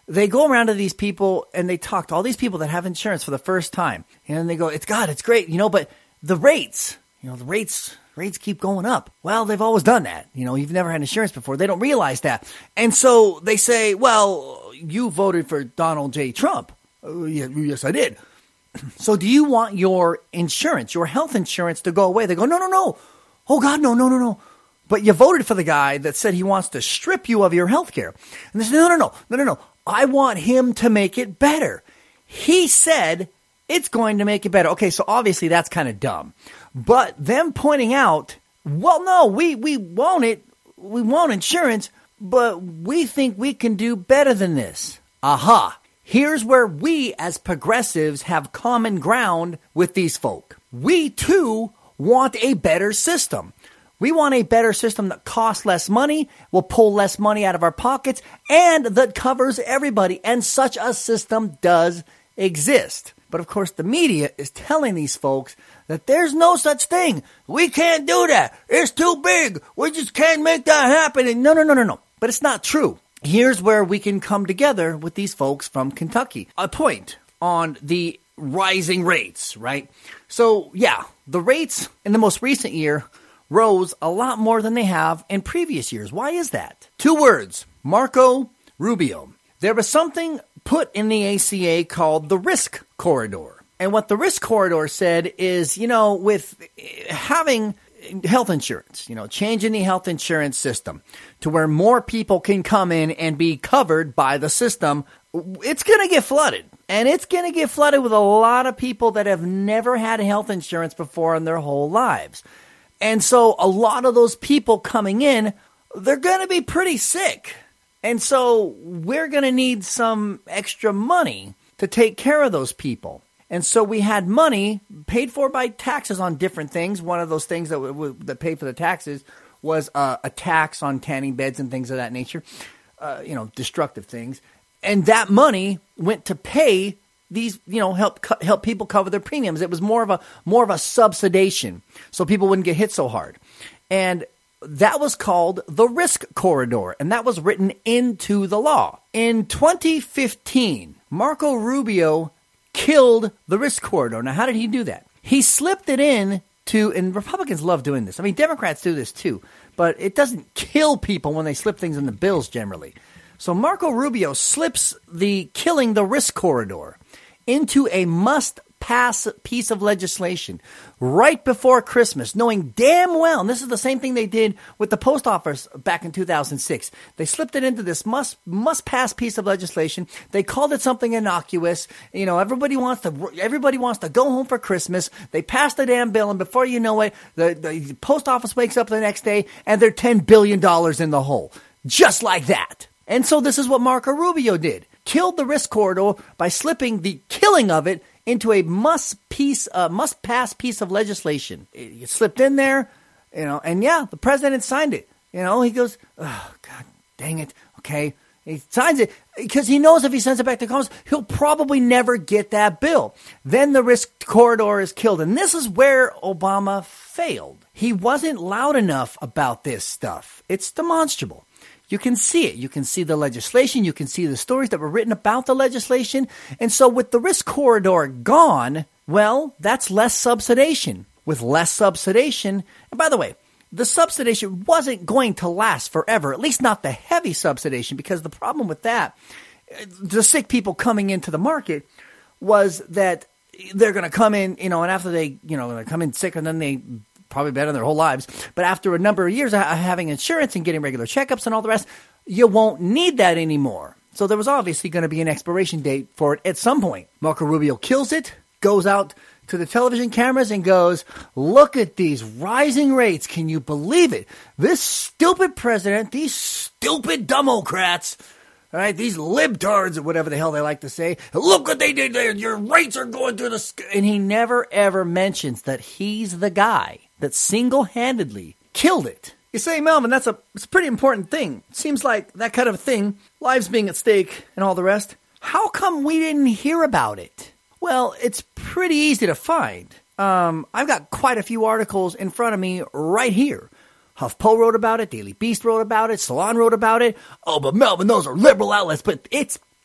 they go around to these people and they talk to all these people that have insurance for the first time. And they go, it's great, but the rates, the rates keep going up. Well, they've always done that. You've never had insurance before. They don't realize that. And so they say, well, you voted for Donald J. Trump. Yes, I did. So do you want your insurance, your health insurance to go away? They go, no. Oh, God, no. But you voted for the guy that said he wants to strip you of your health care. And they say, no. I want him to make it better. He said it's going to make it better. Okay, so obviously that's kind of dumb. But them pointing out, well, no, we want it. We want insurance, but we think we can do better than this. Aha. Here's where we as progressives have common ground with these folk. We, too, want a better system. We want a better system that costs less money, will pull less money out of our pockets, and that covers everybody. And such a system does exist. But of course, the media is telling these folks that there's no such thing. We can't do that. It's too big. We just can't make that happen. And no. But it's not true. Here's where we can come together with these folks from Kentucky. A point on the rising rates, right? So, yeah, the rates in the most recent year rose a lot more than they have in previous years. Why is that? 2 words, Marco Rubio. There was something put in the ACA called the risk corridor. And what the risk corridor said is, with having health insurance, changing the health insurance system to where more people can come in and be covered by the system, it's going to get flooded. And it's going to get flooded with a lot of people that have never had health insurance before in their whole lives. And so a lot of those people coming in, they're going to be pretty sick. And so we're going to need some extra money to take care of those people. And so we had money paid for by taxes on different things. One of those things that paid for the taxes was a tax on tanning beds and things of that nature, destructive things. And that money went to pay these, help people cover their premiums. It was more of a subsidization, so people wouldn't get hit so hard. And that was called the risk corridor, and that was written into the law. In 2015, Marco Rubio killed the risk corridor. Now, how did he do that? He slipped it in to, and Republicans love doing this. I mean, Democrats do this too, but it doesn't kill people when they slip things in the bills generally. So Marco Rubio slips the killing the risk corridor into a must-pass piece of legislation right before Christmas, knowing damn well, and this is the same thing they did with the post office back in 2006. They slipped it into this must-pass piece of legislation. They called it something innocuous. Everybody wants to go home for Christmas. They passed the damn bill, and before you know it, the post office wakes up the next day, and they're $10 billion in the hole. Just like that. And so this is what Marco Rubio did. Killed the risk corridor by slipping the killing of it into a must-pass piece of legislation. It slipped in there, and yeah, the president signed it. He goes, oh, God dang it, okay. He signs it because he knows if he sends it back to Congress, he'll probably never get that bill. Then the risk corridor is killed. And this is where Obama failed. He wasn't loud enough about this stuff. It's demonstrable. You can see it. You can see the legislation. You can see the stories that were written about the legislation. And so with the risk corridor gone, well, that's less subsidization. With less subsidization, and by the way, the subsidization wasn't going to last forever, at least not the heavy subsidization, because the problem with that, the sick people coming into the market, was that they're going to come in, and after they, they come in sick and then they probably better their whole lives. But after a number of years of having insurance and getting regular checkups and all the rest, you won't need that anymore. So there was obviously going to be an expiration date for it at some point. Marco Rubio kills it, goes out to the television cameras and goes, look at these rising rates. Can you believe it? This stupid president, these stupid Democrats, all right, these libtards or whatever the hell they like to say, look what they did there. Your rates are going through the sky. And he never, ever mentions that he's the guy that single-handedly killed it. You say, Melvin, it's a pretty important thing. It seems like that kind of thing, lives being at stake and all the rest. How come we didn't hear about it? Well, it's pretty easy to find. I've got quite a few articles in front of me right here. HuffPo wrote about it, Daily Beast wrote about it, Salon wrote about it. Oh, but Melvin, those are liberal outlets. But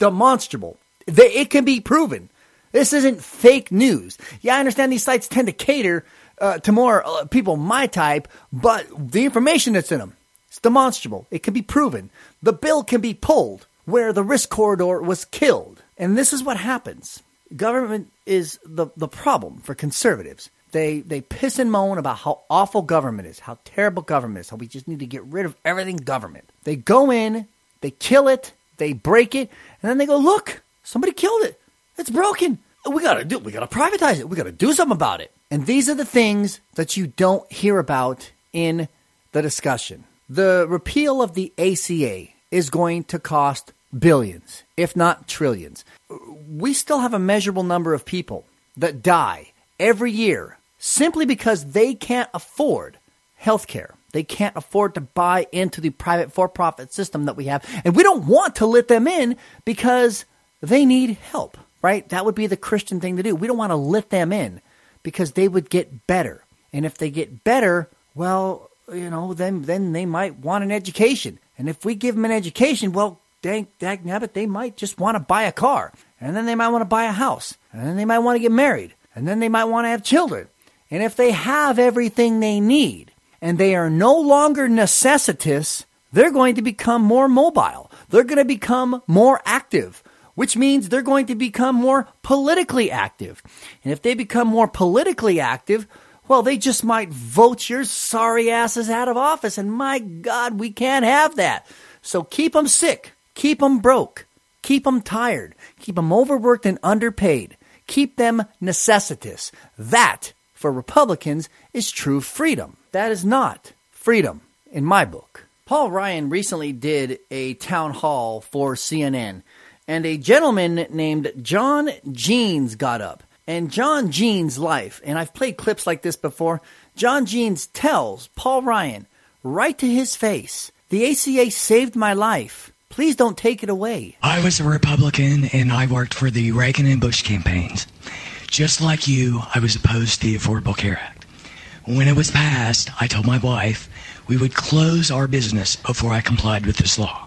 demonstrable. It can be proven. This isn't fake news. Yeah, I understand these sites tend to cater to more people my type, but the information that's in them, it's demonstrable. It can be proven. The bill can be pulled where the risk corridor was killed. And this is what happens. Government is the problem for conservatives. They piss and moan about how awful government is, how terrible government is, how we just need to get rid of everything government. They go in, they kill it, they break it, and then they go, look, somebody killed it. It's broken. We gotta privatize it. We gotta do something about it. And these are the things that you don't hear about in the discussion. The repeal of the ACA is going to cost billions, if not trillions. We still have a measurable number of people that die every year simply because they can't afford health care. They can't afford to buy into the private for-profit system that we have. And we don't want to let them in because they need help, right? That would be the Christian thing to do. We don't want to let them in because they would get better. And if they get better, well, then they might want an education. And if we give them an education, well, dang nabbit, they might just want to buy a car. And then they might want to buy a house. And then they might want to get married. And then they might want to have children. And if they have everything they need and they are no longer necessitous, they're going to become more mobile. They're going to become more active, which means they're going to become more politically active. And if they become more politically active, well, they just might vote your sorry asses out of office. And my God, we can't have that. So keep them sick. Keep them broke. Keep them tired. Keep them overworked and underpaid. Keep them necessitous. That, for Republicans, is true freedom. That is not freedom in my book. Paul Ryan recently did a town hall for CNN, and a gentleman named John Jeans got up. And John Jeans' life, and I've played clips like this before, John Jeans tells Paul Ryan right to his face, the ACA saved my life. Please don't take it away. I was a Republican, and I worked for the Reagan and Bush campaigns. Just like you, I was opposed to the Affordable Care Act. When it was passed, I told my wife we would close our business before I complied with this law.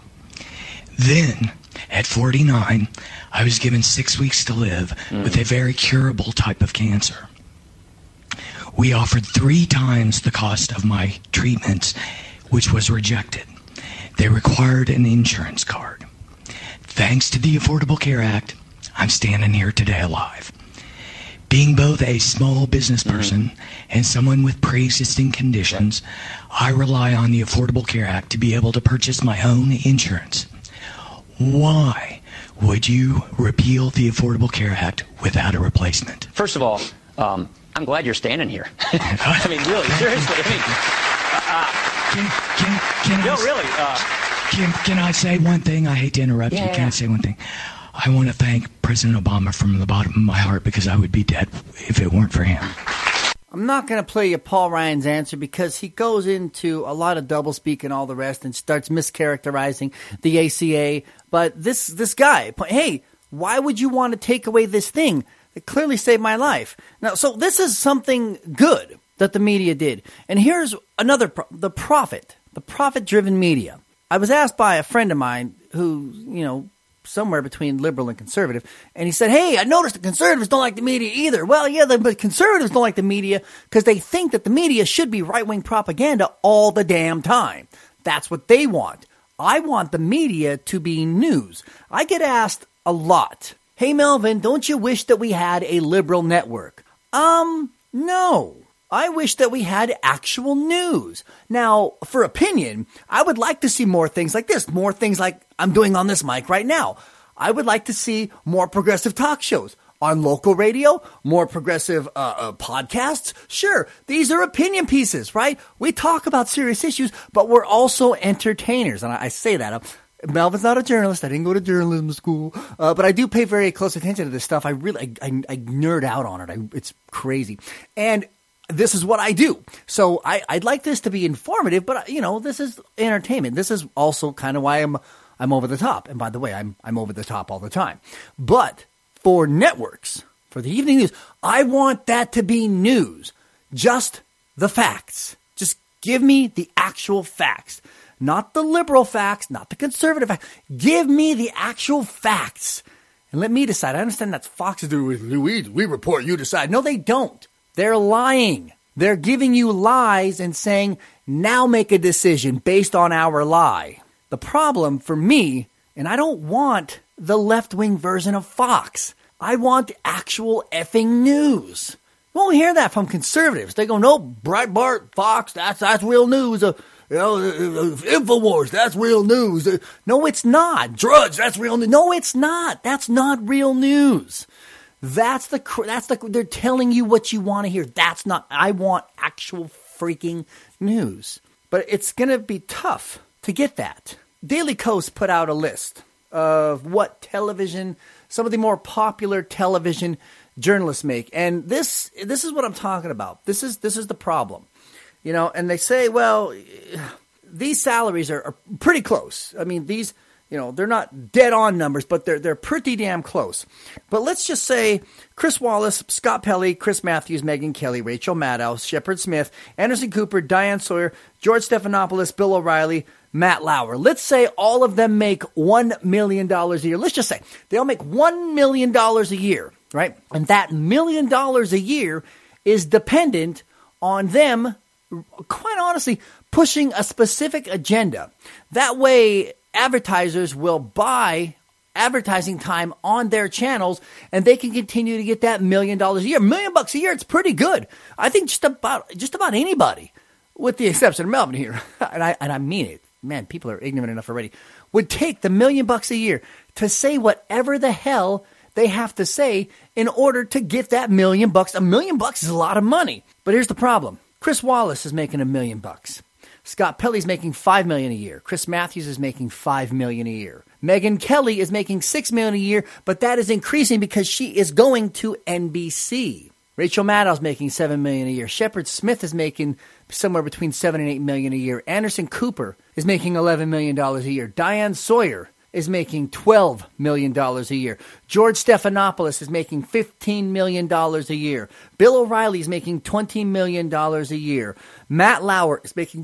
Then, at 49, I was given 6 weeks to live with a very curable type of cancer. We offered 3 times the cost of my treatments, which was rejected. They required an insurance card. Thanks to the Affordable Care Act, I'm standing here today alive. Being both a small business person and someone with pre-existing conditions, I rely on the Affordable Care Act to be able to purchase my own insurance. Why would you repeal the Affordable Care Act without a replacement? First of all, I'm glad you're standing here. I mean, really, seriously. Can I say one thing? I hate to interrupt you. Can I say one thing? I want to thank President Obama from the bottom of my heart because I would be dead if it weren't for him. I'm not going to play you Paul Ryan's answer because he goes into a lot of doublespeak and all the rest and starts mischaracterizing the ACA. But this guy, hey, why would you want to take away this thing that clearly saved my life? Now, so this is something good that the media did. And here's another, the profit-driven media. I was asked by a friend of mine who, somewhere between liberal and conservative, and he said, hey, I noticed the conservatives don't like the media either. Well, yeah, the conservatives don't like the media because they think that the media should be right-wing propaganda all the damn time. That's what they want. I want the media to be news. I get asked a lot, hey, Melvin, don't you wish that we had a liberal network? No. I wish that we had actual news. Now, for opinion, I would like to see more things like this, more things like I'm doing on this mic right now. I would like to see more progressive talk shows on local radio, more progressive podcasts. Sure, these are opinion pieces, right? We talk about serious issues, but we're also entertainers. And I say that. Melvin's not a journalist. I didn't go to journalism school, but I do pay very close attention to this stuff. I nerd out on it. It's crazy. And this is what I do. So I'd like this to be informative, but this is entertainment. This is also kind of why I'm over the top. And by the way, I'm over the top all the time. But for networks, for the evening news, I want that to be news. Just the facts. Just give me the actual facts. Not the liberal facts, not the conservative facts. Give me the actual facts and let me decide. I understand that's Fox's do with Louise. We report, you decide. No, they don't. They're lying. They're giving you lies and saying, now make a decision based on our lie. The problem for me, and I don't want the left-wing version of Fox. I want actual effing news. You won't hear that from conservatives. They go, no, Breitbart, Fox, that's real news. InfoWars, that's real news. No, it's not. Drudge, that's real news. No, it's not. That's not real news. That's they're telling you what you want to hear. That's not, I want actual freaking news. But it's going to be tough to get that. Daily Kos put out a list of what television, some of the more popular television journalists make. And this is what I'm talking about. This is the problem. You know, and they say, well, these salaries are pretty close. I mean, these, you know, they're not dead on numbers, but they're pretty damn close. But let's just say Chris Wallace, Scott Pelley, Chris Matthews, Megyn Kelly, Rachel Maddow, Shepard Smith, Anderson Cooper, Diane Sawyer, George Stephanopoulos, Bill O'Reilly, Matt Lauer. Let's say all of them make $1 million a year. Let's just say they all make $1 million a year, right? And that $1 million a year is dependent on them, quite honestly, pushing a specific agenda. That way, advertisers will buy advertising time on their channels, and they can continue to get that $1 million a year. $1 million a year, it's pretty good. I think just about anybody, with the exception of Melvin here, and I mean it. Man, people are ignorant enough already, would take the $1 million a year to say whatever the hell they have to say in order to get that $1 million. $1 million is a lot of money. But here's the problem. Chris Wallace is making $1 million. Scott Pelley's making $5 million a year. Chris Matthews is making $5 million a year. Megyn Kelly is making $6 million a year, but that is increasing because she is going to NBC. Rachel Maddow's making $7 million a year. Shepard Smith is making somewhere between $7 and $8 million a year. Anderson Cooper is making $11 million a year. Diane Sawyer is making $12 million a year. George Stephanopoulos is making $15 million a year. Bill O'Reilly is making $20 million a year. Matt Lauer is making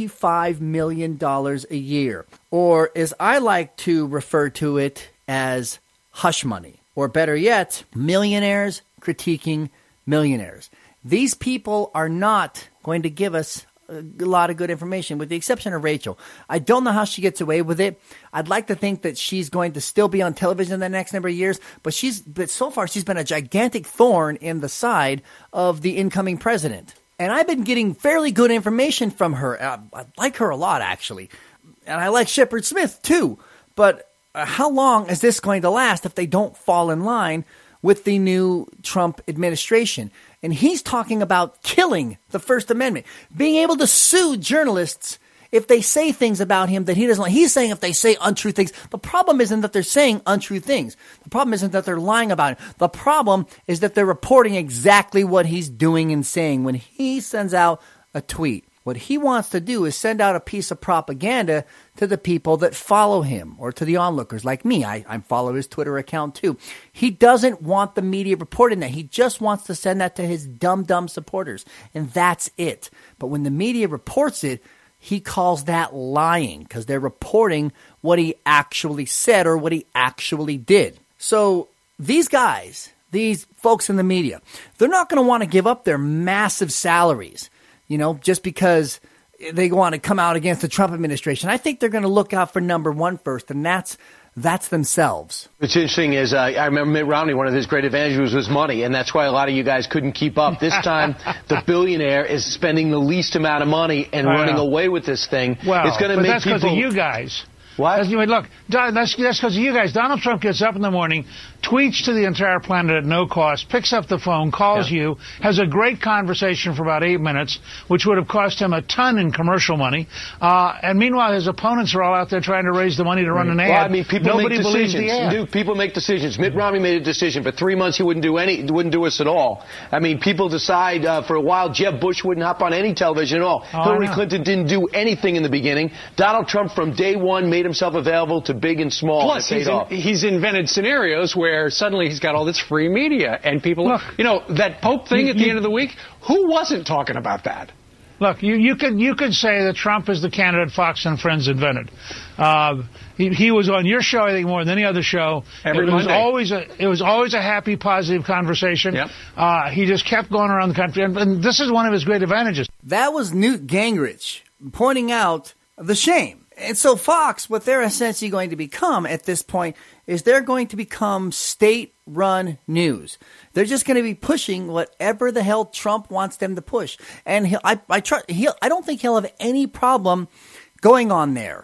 $25 million a year. Or as I like to refer to it as hush money. Or better yet, millionaires critiquing millionaires. These people are not going to give us a lot of good information, with the exception of Rachel. I don't know how she gets away with it. I'd like to think that she's going to still be on television in the next number of years, but so far she's been a gigantic thorn in the side of the incoming president. And I've been getting fairly good information from her. I like her a lot, actually. And I like Shepard Smith, too. But how long is this going to last if they don't fall in line with the new Trump administration? And he's talking about killing the First Amendment, being able to sue journalists if they say things about him that he doesn't like. He's saying if they say untrue things. The problem isn't that they're saying untrue things. The problem isn't that they're lying about him. The problem is that they're reporting exactly what he's doing and saying when he sends out a tweet. What he wants to do is send out a piece of propaganda to the people that follow him, or to the onlookers like me. I follow his Twitter account too. He doesn't want the media reporting that. He just wants to send that to his dumb supporters, and that's it. But when the media reports it, he calls that lying because they're reporting what he actually said or what he actually did. So these guys, these folks in the media, they're not going to want to give up their massive salaries, you know, just because they want to come out against the Trump administration. I think they're going to look out for number one first, and that's themselves. What's interesting is I remember Mitt Romney, one of his great advantages was money, and that's why a lot of you guys couldn't keep up. This time, the billionaire is spending the least amount of money and running away with this thing. Well, it's going to make that's because of you guys. What? Look, that's because of you guys. Donald Trump gets up in the morning, tweets to the entire planet at no cost, picks up the phone, calls you, has a great conversation for about 8 minutes, which would have cost him a ton in commercial money. And meanwhile, his opponents are all out there trying to raise the money to run an ad. Well, I mean, people Nobody make believes decisions. the ad. People make decisions. Mitt Romney made a decision. For 3 months, he wouldn't do us at all. I mean, people decide for a while. Jeb Bush wouldn't hop on any television at all. Hillary Clinton didn't do anything in the beginning. Donald Trump, from day one, made himself available to big and small. Plus, he's invented scenarios where suddenly he's got all this free media, and people, you know, that Pope thing at the end of the week, who wasn't talking about that? Look, you could say that Trump is the candidate Fox and Friends invented. He was on your show, I think, more than any other show. Every Monday. It was always a happy, positive conversation. Yep. He just kept going around the country, and this is one of his great advantages. That was Newt Gingrich pointing out the shame. And so Fox, what they're essentially going to become at this point is they're going to become state-run news. They're just going to be pushing whatever the hell Trump wants them to push. And I don't think he'll have any problem going on there.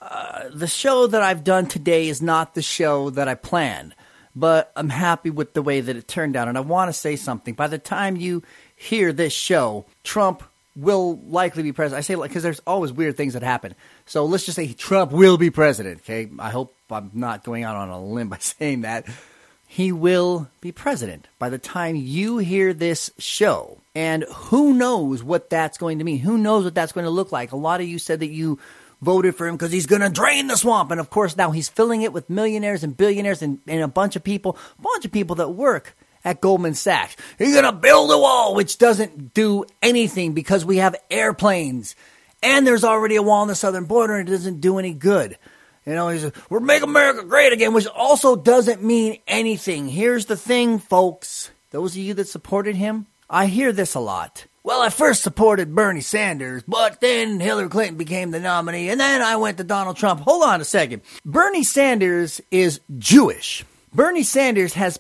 The show that I've done today is not the show that I planned, but I'm happy with the way that it turned out. And I want to say something. By the time you hear this show, Trump will likely be president. I say because there's always weird things that happen. So let's just say Trump will be president. Okay, I hope I'm not going out on a limb by saying that. He will be president by the time you hear this show. And who knows what that's going to mean? Who knows what that's going to look like? A lot of you said that you voted for him because he's going to drain the swamp. And, of course, now he's filling it with millionaires and billionaires and a bunch of people that work at Goldman Sachs. He's going to build a wall, which doesn't do anything because we have airplanes. And there's already a wall on the southern border, and it doesn't do any good. You know, he says, we're making America great again, which also doesn't mean anything. Here's the thing, folks. Those of you that supported him, I hear this a lot. Well, I first supported Bernie Sanders, but then Hillary Clinton became the nominee, and then I went to Donald Trump. Hold on a second. Bernie Sanders is Jewish. Bernie Sanders has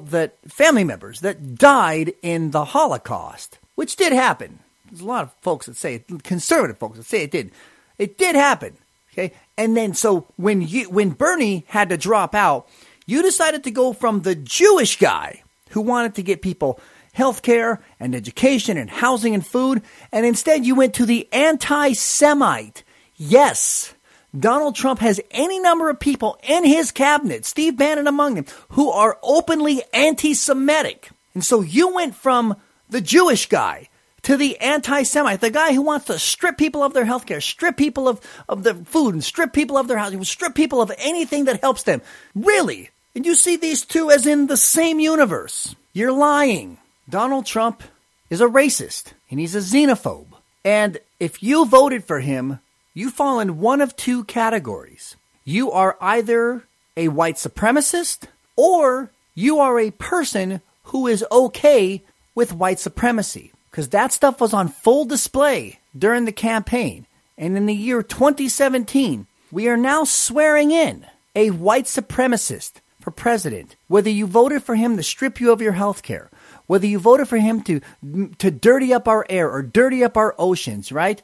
family members that died in the Holocaust, which did happen. There's a lot of folks that say it, conservative folks that say it did. It did happen. Okay, and then so when Bernie had to drop out, you decided to go from the Jewish guy who wanted to get people health care and education and housing and food, and instead you went to the anti-Semite. Yes, Donald Trump has any number of people in his cabinet, Steve Bannon among them, who are openly anti-Semitic. And so you went from the Jewish guy to the anti-Semite, the guy who wants to strip people of their health care, strip people of their food, and strip people of their housing, strip people of anything that helps them. Really? And you see these two as in the same universe. You're lying. Donald Trump is a racist, and he's a xenophobe. And if you voted for him, you fall in one of two categories. You are either a white supremacist, or you are a person who is okay with white supremacy. Because that stuff was on full display during the campaign. And in the year 2017, we are now swearing in a white supremacist for president. Whether you voted for him to strip you of your health care, whether you voted for him to dirty up our air or dirty up our oceans, right?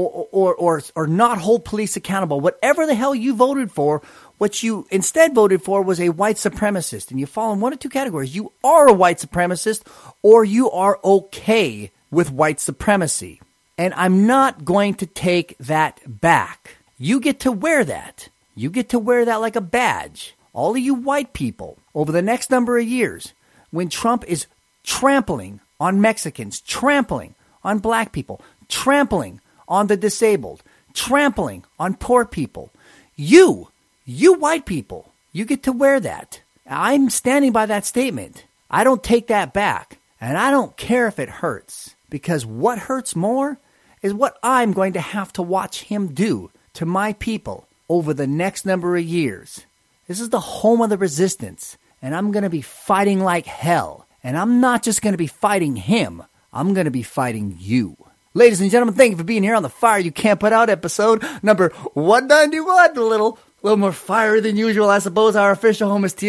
Or not hold police accountable, whatever the hell you voted for, what you instead voted for was a white supremacist. And you fall in one of two categories. You are a white supremacist, or you are okay with white supremacy. And I'm not going to take that back. You get to wear that. You get to wear that like a badge. All of you white people, over the next number of years, when Trump is trampling on Mexicans, trampling on black people, trampling on the disabled, trampling on poor people, you white people, you get to wear that. I'm standing by that statement. I don't take that back. And I don't care if it hurts. Because what hurts more is what I'm going to have to watch him do to my people over the next number of years. This is the home of the resistance, and I'm going to be fighting like hell. And I'm not just going to be fighting him. I'm going to be fighting you. Ladies and gentlemen, thank you for being here on the Fire You Can't Put Out episode number 191. A little more fiery than usual, I suppose. Our official home is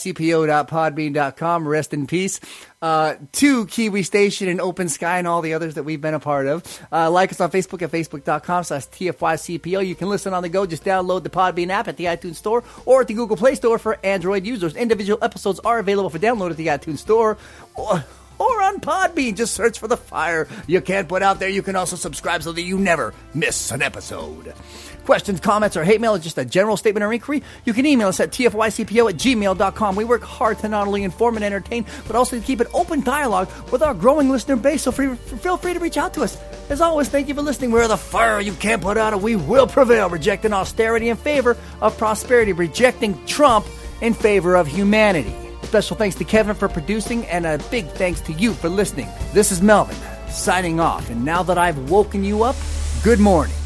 tfyscpo.podbean.com. Rest in peace. To Kiwi Station and Open Sky and all the others that we've been a part of. Like us on Facebook at facebook.com/TFYCPO. You can listen on the go. Just download the Podbean app at the iTunes Store or at the Google Play Store for Android users. Individual episodes are available for download at the iTunes Store or on Podbean. Just search for The Fire You Can't Put Out there. You can also subscribe so that you never miss an episode. Questions, comments, or hate mail is just a general statement or inquiry. You can email us at tfycpo@gmail.com. We work hard to not only inform and entertain, but also to keep an open dialogue with our growing listener base, so feel free to reach out to us. As always, thank you for listening. We're the fire you can't put out, and we will prevail, rejecting austerity in favor of prosperity, rejecting Trump in favor of humanity. Special thanks to Kevin for producing, and a big thanks to you for listening. This is Melvin, signing off. And now that I've woken you up, good morning.